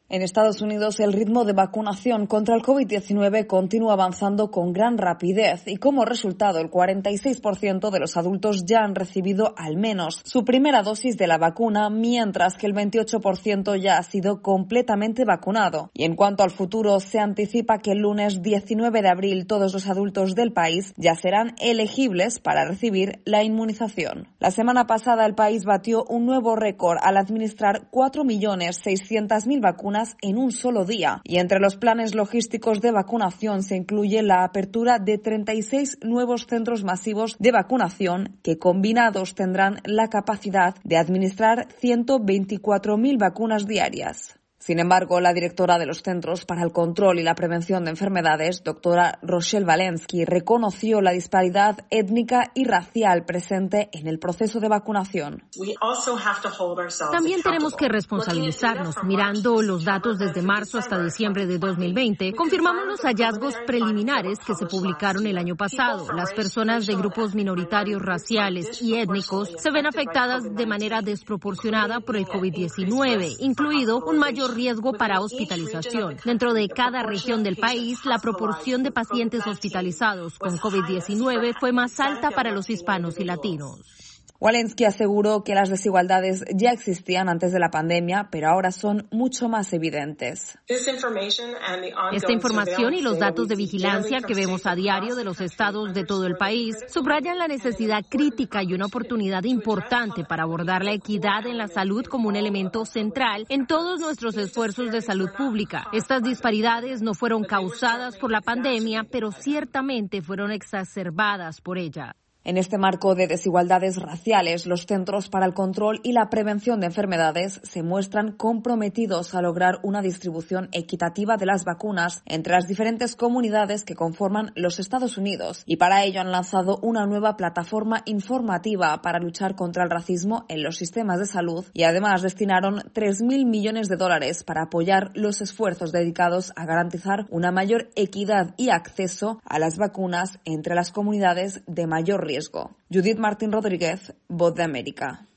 En Estados Unidos, el ritmo de vacunación contra el COVID-19 continúa avanzando con gran rapidez y, como resultado, el 46% de los adultos ya han recibido al menos su primera dosis de la vacuna, mientras que el 28% ya ha sido completamente vacunado. Y en cuanto al futuro, se anticipa que el lunes 19 de abril todos los adultos del país ya serán elegibles para recibir la inmunización. La semana pasada, el país batió un nuevo récord al administrar 4.600.000 vacunas en un solo día. Y entre los planes logísticos de vacunación se incluye la apertura de 36 nuevos centros masivos de vacunación que combinados tendrán la capacidad de administrar 124.000 vacunas diarias. Sin embargo, la directora de los Centros para el Control y la Prevención de Enfermedades, doctora Rochelle Walensky, reconoció la disparidad étnica y racial presente en el proceso de vacunación. También tenemos que responsabilizarnos. Mirando los datos desde marzo hasta diciembre de 2020, confirmamos los hallazgos preliminares que se publicaron el año pasado. Las personas de grupos minoritarios raciales y étnicos se ven afectadas de manera desproporcionada por el COVID-19, incluido un mayor riesgo para hospitalización. Dentro de cada región del país, la proporción de pacientes hospitalizados con COVID-19 fue más alta para los hispanos y latinos. Walensky aseguró que las desigualdades ya existían antes de la pandemia, pero ahora son mucho más evidentes. Esta información y los datos de vigilancia que vemos a diario de los estados de todo el país subrayan la necesidad crítica y una oportunidad importante para abordar la equidad en la salud como un elemento central en todos nuestros esfuerzos de salud pública. Estas disparidades no fueron causadas por la pandemia, pero ciertamente fueron exacerbadas por ella. En este marco de desigualdades raciales, los Centros para el Control y la Prevención de Enfermedades se muestran comprometidos a lograr una distribución equitativa de las vacunas entre las diferentes comunidades que conforman los Estados Unidos, y para ello han lanzado una nueva plataforma informativa para luchar contra el racismo en los sistemas de salud, y además destinaron $3.000 millones para apoyar los esfuerzos dedicados a garantizar una mayor equidad y acceso a las vacunas entre las comunidades de mayor riesgo. Judith Martín Rodríguez, Voz de América.